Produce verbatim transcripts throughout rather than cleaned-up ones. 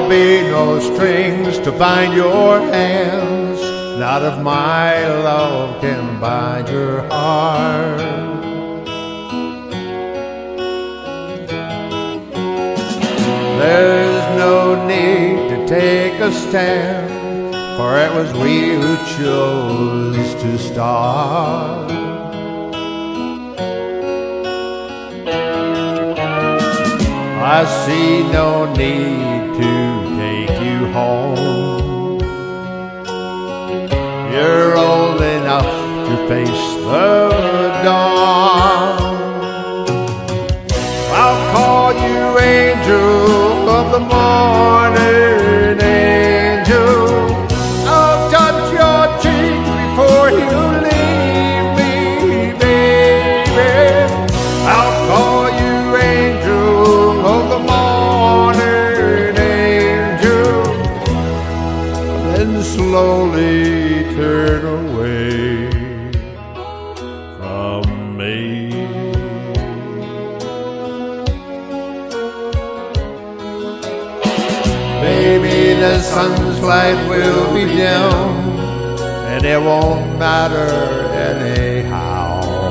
There'll be no strings to bind your hands, not if my love can bind your heart. There's no need to take a stand, for it was we who chose to start. I see no need to take you home. You're old enough to face the dawn. I'll call you angel of the morning, angel. I'll touch your cheek before you leave me, baby. I'll call you angel of the morning, angel, then slowly turn away from me. Baby, the sun's light will be dim, and it won't matter anyhow.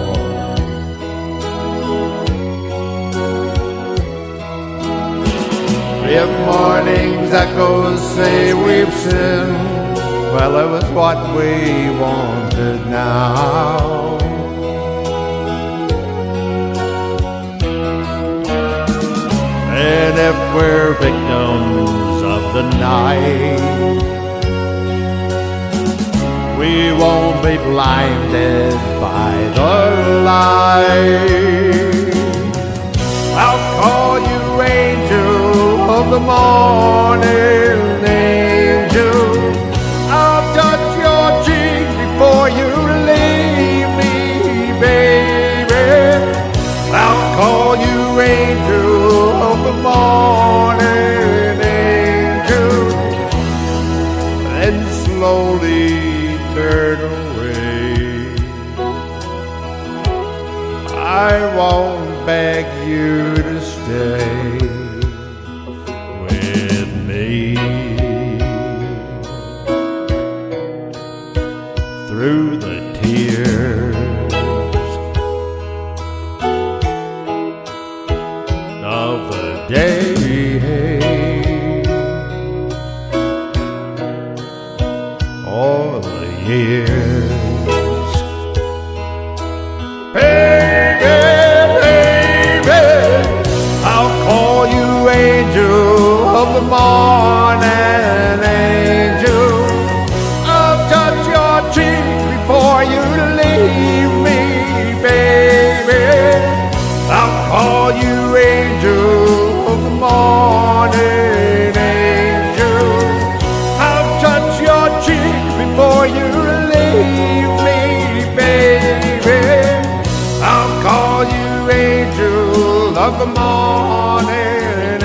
If morning's echoes say we've sinned, well, it was what we wanted now. And if we're victims of the night, we won't be blinded by the light. I'll call you angel of the morning, angel. I'll touch your cheek before you leave me, baby. I'll call you angel of the morning, angel, and slowly turn away. I won't beg you to stay with me through the tears of the day, all the years. Baby, baby, I'll call you angel of the morning, angel. I'll touch your cheek before you leave me, baby. I'll call you angel of the morning, angel. I'll touch your cheek before you leave me, baby. I'll call you angel of the morning,